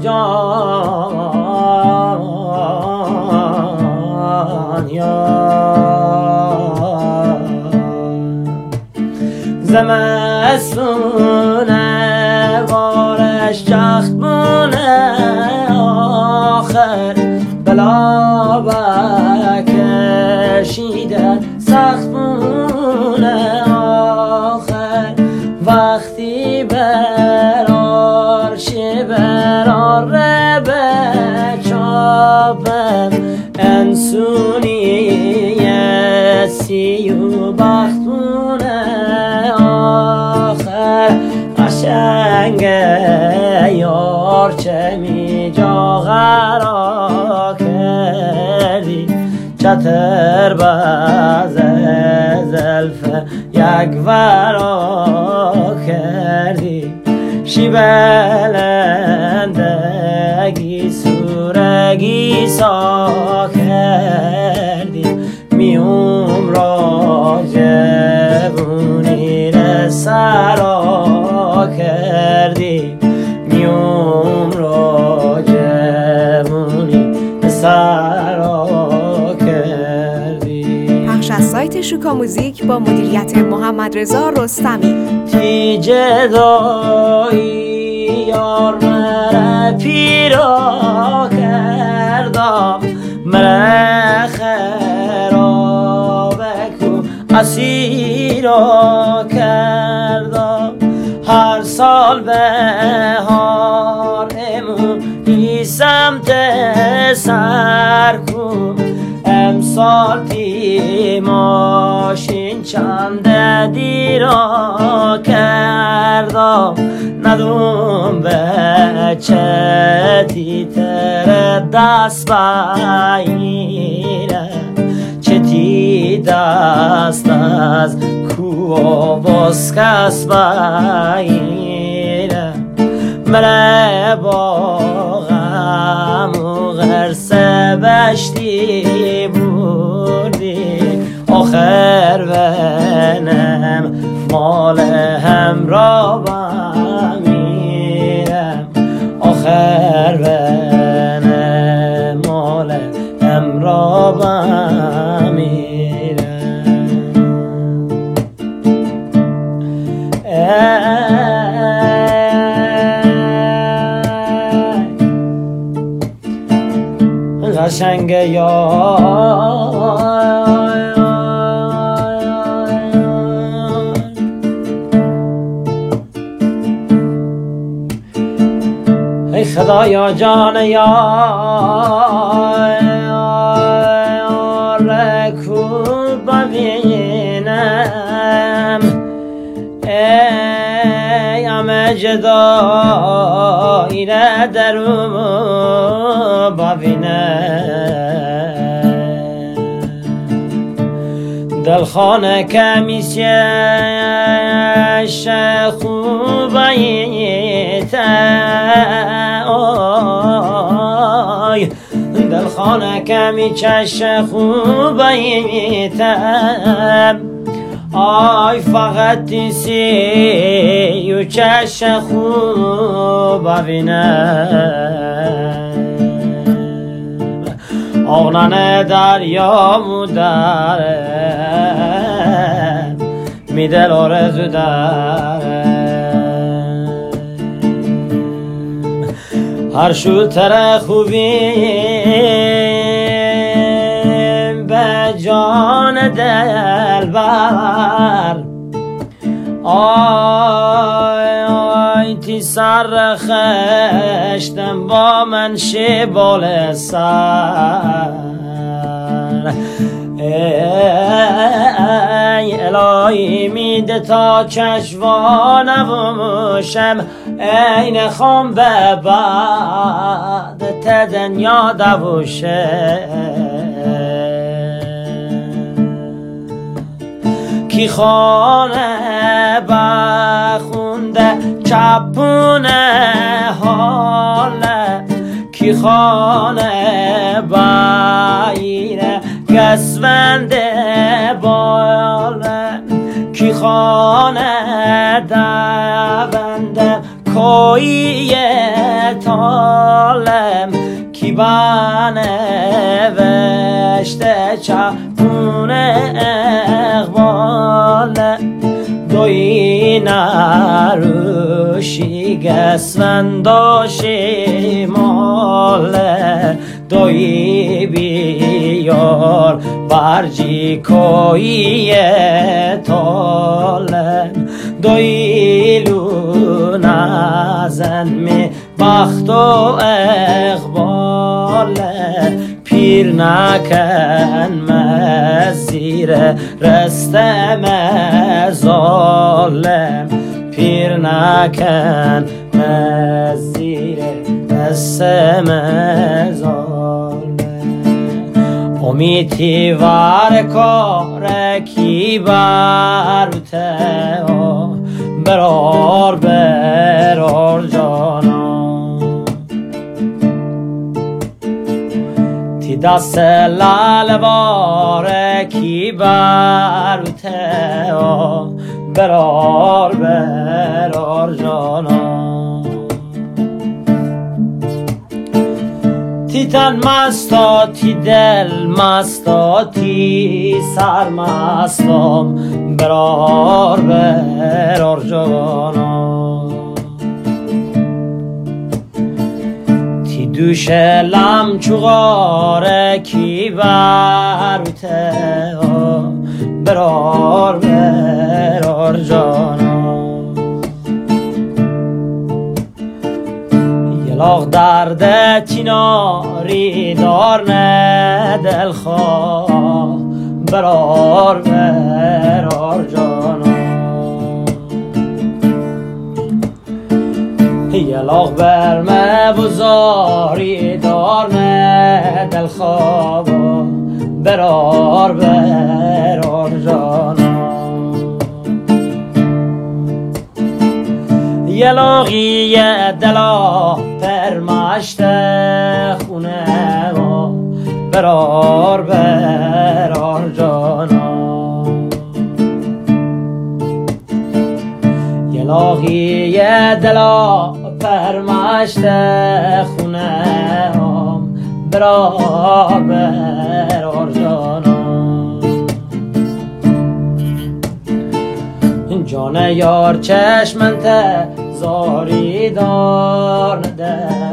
جان یا زمستونه بارش جخت بونه آخر بلا بکشیدن سخت بونه آخر وقتی برار شه برار به چابم انسونی سی و بختونه آخر قشنگه یار چه می جا غرا کردی چتر باز زلف یک ورا کردی شیبلندگی سورگی سا کردی میوم را جبونی رسرا کردی میوم را جبونی رسرا کردی. پخش از سایت شوکا موزیک با مدیریت محمد رضا رستمی. تی جدایی یار مرا پیرا کردم مرا خرابه کو اسیرا کردم هر سال بهار امونی سمت سر کن امسال تی ماشین چند دیرا کردم ندوم بچه تی تر دست بایره چه تی دست از کو باز کس بایره مره باغم و غرسه بشتی بودی آخر بنم مال همراه بمیرم آخر بنم مال همراه بمیرم قشنگ یار ای خدایا جان یار کو ببینم ای همه جدایی را درو ببینم دلخانه کمیسیش خوبیت آی دلخانه کمیسیش خوبیت آی فقط سی و چش خوب ببینم آغنان دریا مودرم می دل آرزو دارم هر شوتر خوبیم به جان دل بر آی آی تی سر خشتم با من شبال سر ای الهی میده تا چشوانم و شم این خم به بعد تا دنیا دوشه کی خانه بخونده چپونه حاله کی خانه بایره گسونده باله کی خانه دونده کویه تا بنوشته چپون اقبال دوی نروشی گسوند شمال دوی بیار برجی کوی تالم دوی لون ازن می بخت و اقبال پیر نکن مزیر رستم ظالم پیر نکن مزیر رستم ظالم امیتی وار کار کی برته برار برار جانا تی دست لالوار کی برته برار برار جانا تی تن مستا تی دل مستا تی سر مستام برار برار جانا تی دوش لم چوغاره کی برته برار برار جانا یلاغ درد چیناری دار نه دل خواه برار برار جانا یلاغ برمه بزاری دار نه دل خواه برار برار جانا یلاغی دلا پرمشت خونه برار برار جانا یلاغی دلا پرمشت خونه برار برار جانا جان یار چشمنت زاری دار نده